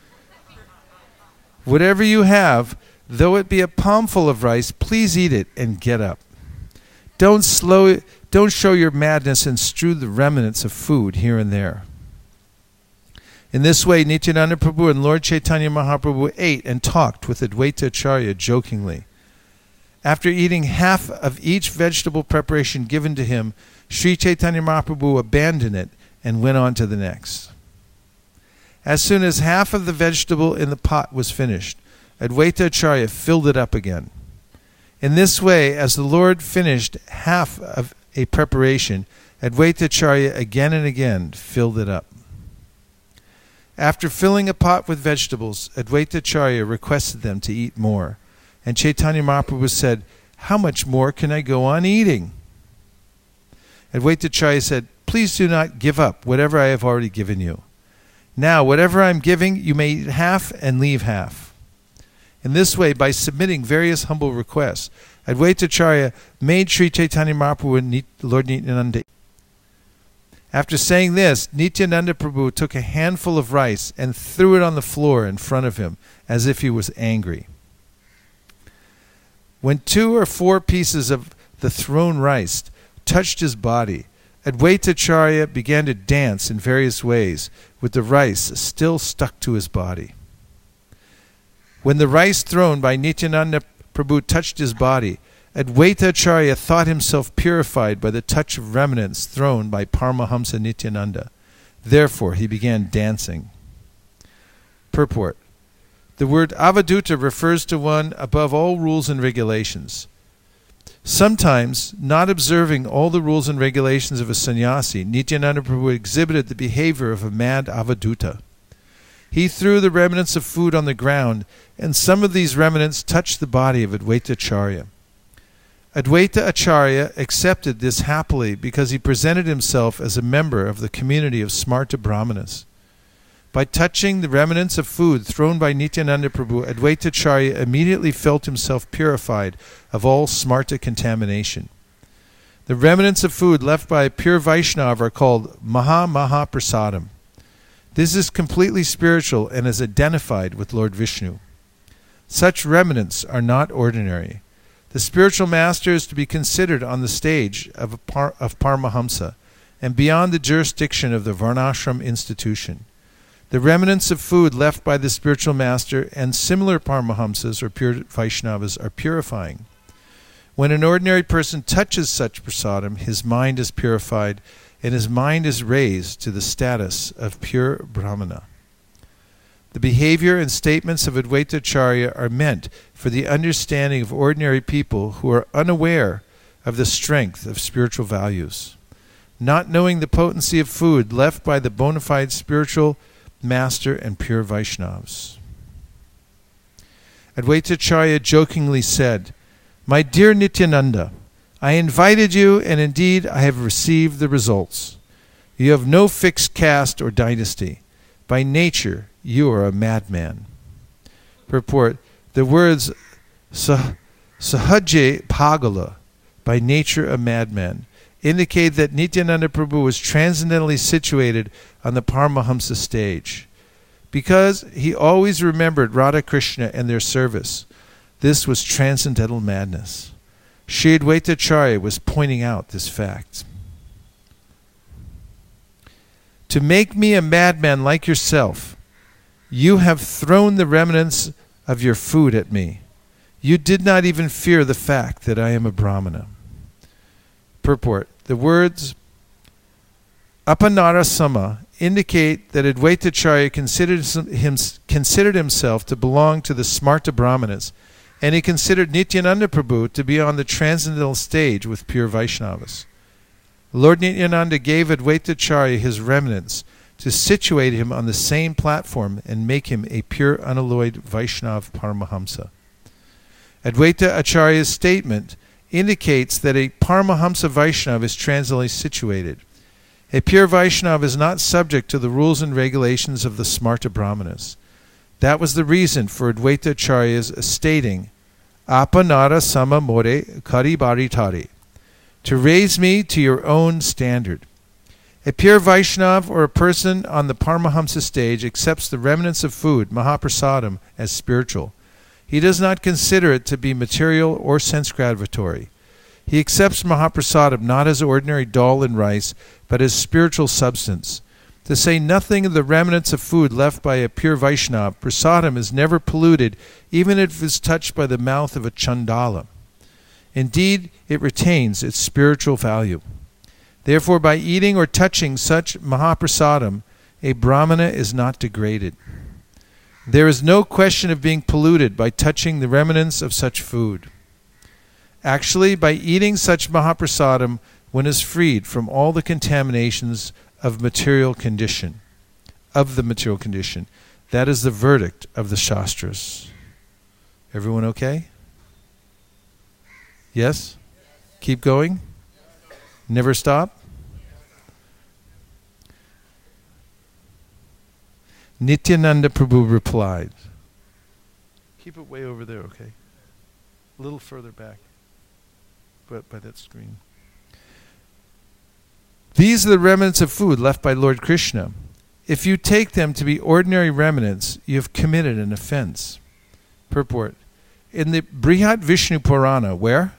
Whatever you have, though it be a palmful of rice, please eat it and get up. Don't slow, don't show your madness and strew the remnants of food here and there. In this way, Nityananda Prabhu and Lord Chaitanya Mahaprabhu ate and talked with Advaita Acharya jokingly. After eating half of each vegetable preparation given to him, Sri Chaitanya Mahaprabhu abandoned it and went on to the next. As soon as half of the vegetable in the pot was finished, Advaita Acharya filled it up again. In this way, as the Lord finished half of a preparation, Advaita Acharya again and again filled it up. After filling a pot with vegetables, Advaita Acharya requested them to eat more, and Chaitanya Mahaprabhu said, "How much more can I go on eating?" Advaita Acharya said, "Please do not give up whatever I have already given you. Now, whatever I am giving, you may eat half and leave half." In this way, by submitting various humble requests, Advaita Acharya made Sri Chaitanya Mahaprabhu and Lord Nityananda. After saying this, Nityananda Prabhu took a handful of rice and threw it on the floor in front of him, as if he was angry. When two or four pieces of the thrown rice touched his body, Advaita Acharya began to dance in various ways, with the rice still stuck to his body. When the rice thrown by Nityananda Prabhu touched his body, Advaita Acharya thought himself purified by the touch of remnants thrown by Paramahamsa Nityananda. Therefore he began dancing. Purport. The word avaduta refers to one above all rules and regulations. Sometimes, not observing all the rules and regulations of a sannyasi, Nityananda Prabhu exhibited the behavior of a mad avaduta. He threw the remnants of food on the ground, and some of these remnants touched the body of Advaita Acharya. Advaita Acharya accepted this happily because he presented himself as a member of the community of Smarta Brahmanas. By touching the remnants of food thrown by Nityananda Prabhu, Advaita Acharya immediately felt himself purified of all Smarta contamination. The remnants of food left by a pure Vaishnava are called Maha Maha Prasadam. This is completely spiritual and is identified with Lord Vishnu. Such remnants are not ordinary. The spiritual master is to be considered on the stage of, a par, of Paramahamsa and beyond the jurisdiction of the Varnashram institution. The remnants of food left by the spiritual master and similar Paramahamsas or pure Vaishnavas are purifying. When an ordinary person touches such prasadam, his mind is purified and his mind is raised to the status of pure Brahmana. The behavior and statements of Advaita Acharya are meant for the understanding of ordinary people who are unaware of the strength of spiritual values, not knowing the potency of food left by the bona fide spiritual master and pure Vaishnavas. Advaita Acharya jokingly said, "My dear Nityananda, I invited you, and indeed I have received the results. You have no fixed caste or dynasty. By nature, you are a madman." Purport. The words sah Sahaje Pagala, by nature a madman, indicate that Nityananda Prabhu was transcendentally situated on the Paramahamsa stage. Because he always remembered Radha Krishna and their service, this was transcendental madness. Sri Advaita Acharya was pointing out this fact. To make me a madman like yourself, you have thrown the remnants of your food at me. You did not even fear the fact that I am a Brahmana. Purport. The words Apanara Sama indicate that Advaita Acharya considered, him, considered himself to belong to the Smarta Brahmanas, and he considered Nityananda Prabhu to be on the transcendental stage with pure Vaishnavas. Lord Nityananda gave Advaita Acharya his remnants to situate him on the same platform and make him a pure unalloyed Vaishnava Paramahamsa. Advaita Acharya's statement indicates that a Paramahamsa Vaishnava is transcendently situated. A pure Vaishnava is not subject to the rules and regulations of the Smarta Brahmanas. That was the reason for Advaita Acharya's stating, Apanara sama more karibaritari, to raise me to your own standard. A pure Vaishnava or a person on the Paramahamsa stage accepts the remnants of food, Mahaprasadam, as spiritual. He does not consider it to be material or sense gratifying. He accepts Mahaprasadam not as ordinary dal and rice, but as spiritual substance. To say nothing of the remnants of food left by a pure Vaishnava, prasadam is never polluted, even if it is touched by the mouth of a Chandala. Indeed, it retains its spiritual value. Therefore, by eating or touching such Mahaprasadam, a Brahmana is not degraded. There is no question of being polluted by touching the remnants of such food. Actually, by eating such Mahaprasadam, one is freed from all the contaminations of material condition, of the material condition. That is the verdict of the Shastras. Everyone okay? Yes? Keep going? Never stop? Nityananda Prabhu replied. Keep it way over there, okay? A little further back, but by that screen. These are the remnants of food left by Lord Krishna. If you take them to be ordinary remnants, you have committed an offense. Purport. In the Brihad Vishnu Purana, where?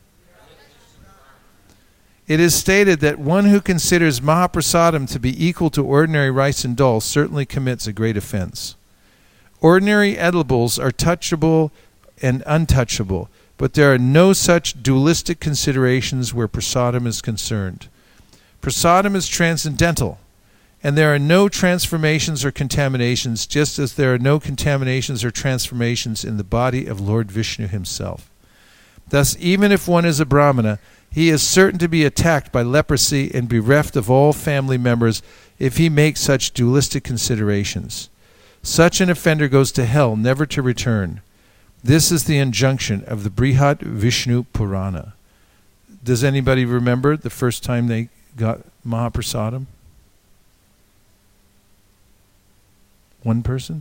It is stated that one who considers Mahaprasadam to be equal to ordinary rice and dal certainly commits a great offense. Ordinary edibles are touchable and untouchable, but there are no such dualistic considerations where prasadam is concerned. Prasadam is transcendental, and there are no transformations or contaminations, just as there are no contaminations or transformations in the body of Lord Vishnu himself. Thus, even if one is a Brahmana, he is certain to be attacked by leprosy and bereft of all family members if he makes such dualistic considerations. Such an offender goes to hell, never to return. This is the injunction of the Brihad Vishnu Purana. Does anybody remember the first time they got Mahaprasadam? One person?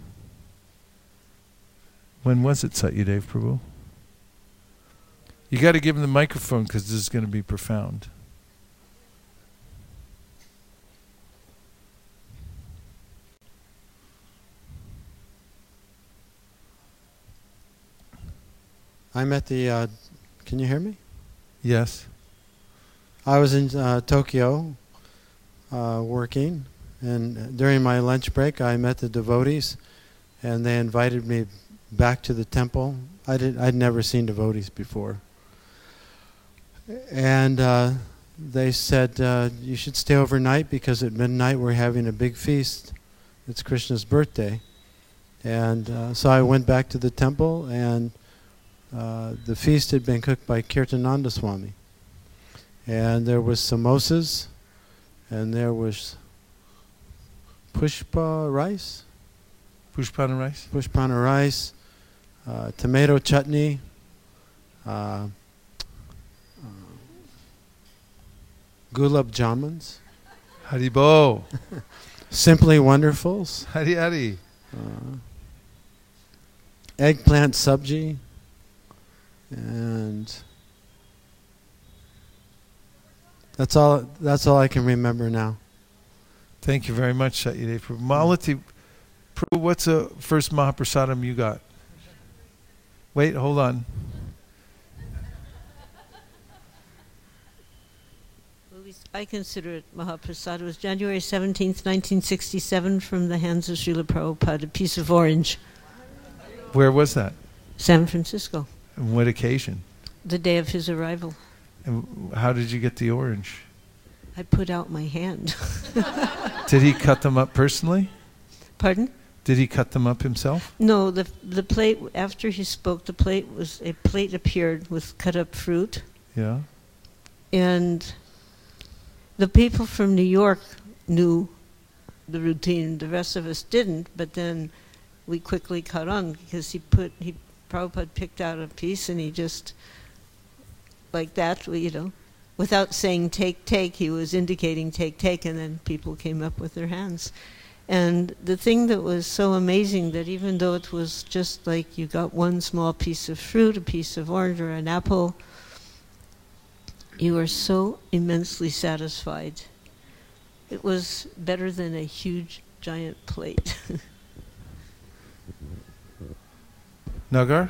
When was it, Satyadev Prabhu? You got to give him the microphone because this is going to be profound. I'm at the, uh, can you hear me? Yes. I was in uh, Tokyo uh, working, and during my lunch break I met the devotees, and they invited me back to the temple. I did, I'd never seen devotees before. And uh, they said, uh, you should stay overnight because at midnight we're having a big feast. It's Krishna's birthday. And uh, so I went back to the temple, and uh, the feast had been cooked by Kirtananda Swami. And there was samosas, and there was pushpa rice. Pushpana rice? Pushpana rice, uh, tomato chutney, uh, gulab jamuns. Haribo. Simply Wonderfuls. Hari Hari. Uh, eggplant sabji. And that's all that's all I can remember now. Thank you very much, Satyadev Prabhu. Malati Prabhu, what's the first Mahaprasadam you got? Wait, hold on. I consider it Mahaprasad. It was January seventeenth, nineteen sixty-seven, from the hands of Srila Prabhupada, a piece of orange. Where was that? San Francisco. On what occasion? The day of his arrival. And how did you get the orange? I put out my hand. Did he cut them up personally? Pardon? Did he cut them up himself? No, the the plate, after he spoke, the plate was, a plate appeared with cut up fruit. Yeah. And the people from New York knew the routine, the rest of us didn't, but then we quickly caught on because he put, he, Prabhupada picked out a piece and he just, like that, you know, without saying take, take, he was indicating take, take, and then people came up with their hands. And the thing that was so amazing, that even though it was just like you got one small piece of fruit, a piece of orange or an apple, you were so immensely satisfied. It was better than a huge, giant plate. Nagar?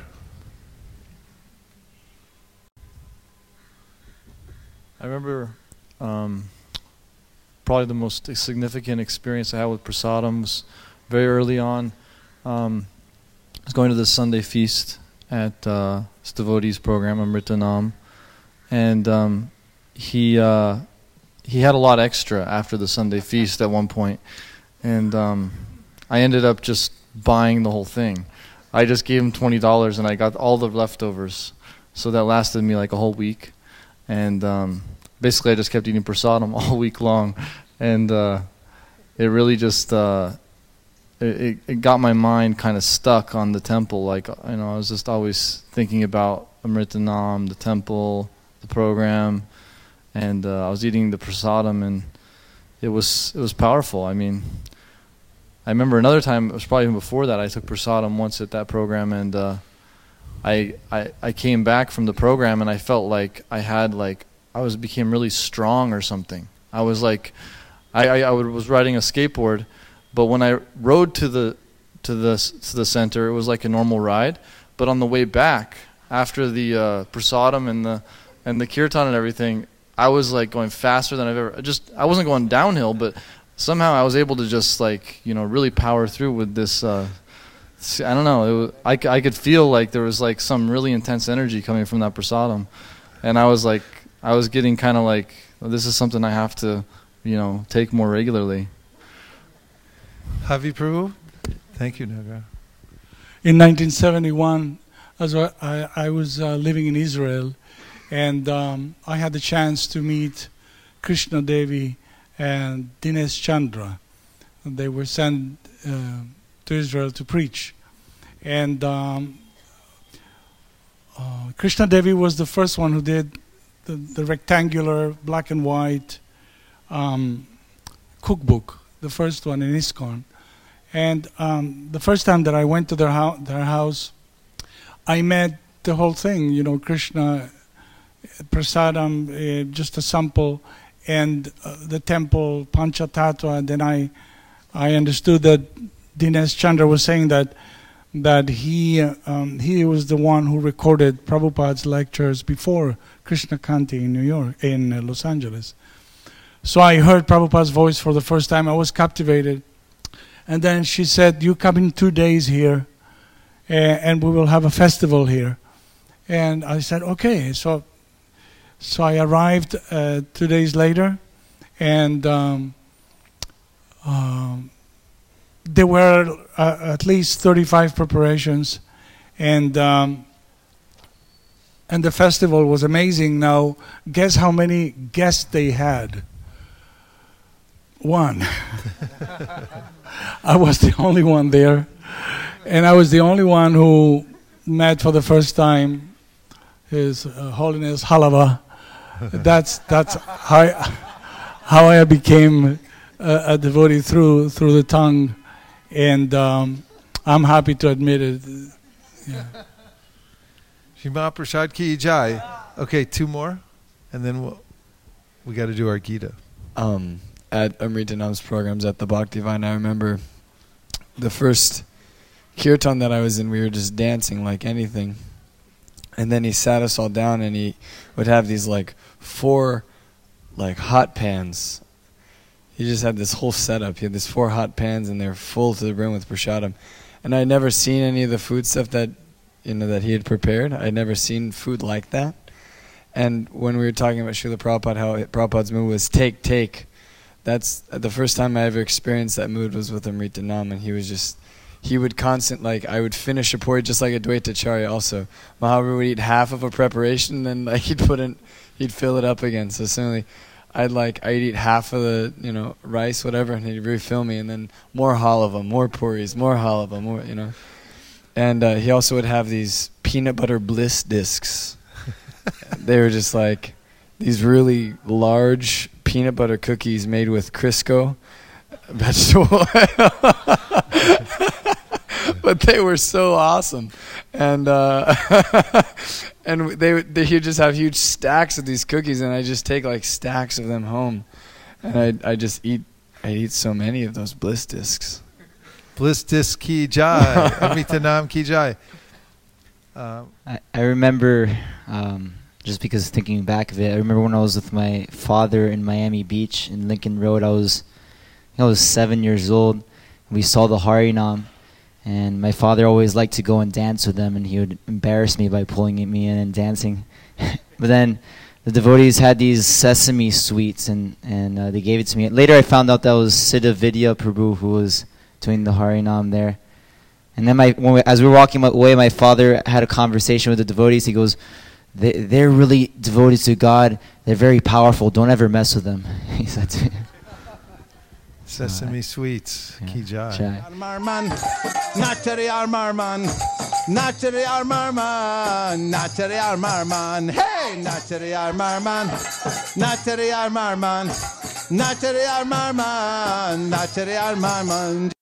I remember um, probably the most significant experience I had with prasadam was very early on. Um, I was going to the Sunday feast at uh, this devotees program, Amritanam, and um, he uh, he had a lot extra after the Sunday feast at one point, and um, I ended up just buying the whole thing. I just gave him twenty dollars, and I got all the leftovers, so that lasted me like a whole week. And um, basically, I just kept eating prasadam all week long, and uh, it really just uh, it, it got my mind kind of stuck on the temple. Like, you know, I was just always thinking about Amritanam, the temple, the program, and uh, I was eating the prasadam, and it was it was powerful. I mean, I remember another time, it was probably even before that, I took prasadam once at that program, and uh, I, I I came back from the program, and I felt like I had like I was became really strong or something. I was like, I I, I was riding a skateboard, but when I rode to the to the to the center, it was like a normal ride. But on the way back, after the uh, prasadam and the and the kirtan and everything, I was like going faster than I've ever. Just I wasn't going downhill, but somehow I was able to just like you know really power through with this. Uh, I don't know. It was, I I could feel like there was like some really intense energy coming from that prasadam, and I was like I was getting kind of like well, this is something I have to you know take more regularly. Havi Prabhu, thank you, Naga. In nineteen seventy-one, as I, I was uh, living in Israel, and um, I had the chance to meet Krishna Devi and Dinesh Chandra. They were sent uh, to Israel to preach. And um, uh, Krishna Devi was the first one who did the, the rectangular black and white um, cookbook, the first one in ISKCON. And um, the first time that I went to their, ho- their house, I met the whole thing, you know, Krishna, prasadam, uh, just a sample, and uh, the temple, Panchatattva. And then I, I understood that Dinesh Chandra was saying that that he um, he was the one who recorded Prabhupada's lectures before Krishna Kanti in New York, in uh, Los Angeles. So I heard Prabhupada's voice for the first time. I was captivated. And then she said, "You come in two days here, uh, and we will have a festival here." And I said, "Okay." So, so I arrived uh, two days later, and um, um, there were uh, at least thirty-five preparations, and um, and the festival was amazing. Now, guess how many guests they had? One. I was the only one there, and I was the only one who met for the first time His uh, Holiness Halava. That's that's how I, how I became a, a devotee through through the tongue, and um, I'm happy to admit it. Yeah. Shima Prasad Ki Jai. Okay, two more, and then we'll, we got to do our Gita. Um, at Amritanam's programs at the Bhaktivine, I remember the first kirtan that I was in, we were just dancing like anything. And then he sat us all down, and he would have these like four like hot pans. He just had this whole setup. He had these four hot pans, and they're full to the brim with prasadam. And I'd never seen any of the food stuff that you know that he had prepared. I'd never seen food like that. And when we were talking about Srila Prabhupada, how Prabhupada's mood was take, take, that's the first time I ever experienced that mood was with Amritanam, and he was just, he would constant, like, I would finish a porridge just like a Dvaitacharya also. Mahaprabhu would eat half of a preparation, then like he'd put in, he'd fill it up again. So suddenly, I'd like, I'd eat half of the, you know, rice, whatever, and he'd refill me, and then more halava, more puris, more halava, more, you know. And uh, he also would have these peanut butter bliss discs. They were just like these really large peanut butter cookies made with Crisco vegetable but they were so awesome, and uh, and they they he'd just have huge stacks of these cookies, and I just take like stacks of them home, and I I just eat I eat so many of those bliss discs. Bliss disc Ki Jai, Amritanam Ki Jai. Uh, I, I remember, um, just because thinking back of it, I remember when I was with my father in Miami Beach in Lincoln Road. I was, I, I was seven years old. We saw the Harinam, and my father always liked to go and dance with them, and he would embarrass me by pulling me in and dancing. But then the devotees had these sesame sweets, and and uh, they gave it to me. Later, I found out that was Siddha Vidya Prabhu who was doing the Harinam there. And then, my when we, as we were walking away, my father had a conversation with the devotees. He goes, they, "They're really devoted to God. They're very powerful. Don't ever mess with them." He said to me. Sesame Sweets, Yeah. Ki Jai. Jai. Armarman, Natari Armarman, Natari Armarman, Natari Armarman, hey, Natari Armarman, Natari Armarman, Natari Armarman, Natari Armarman.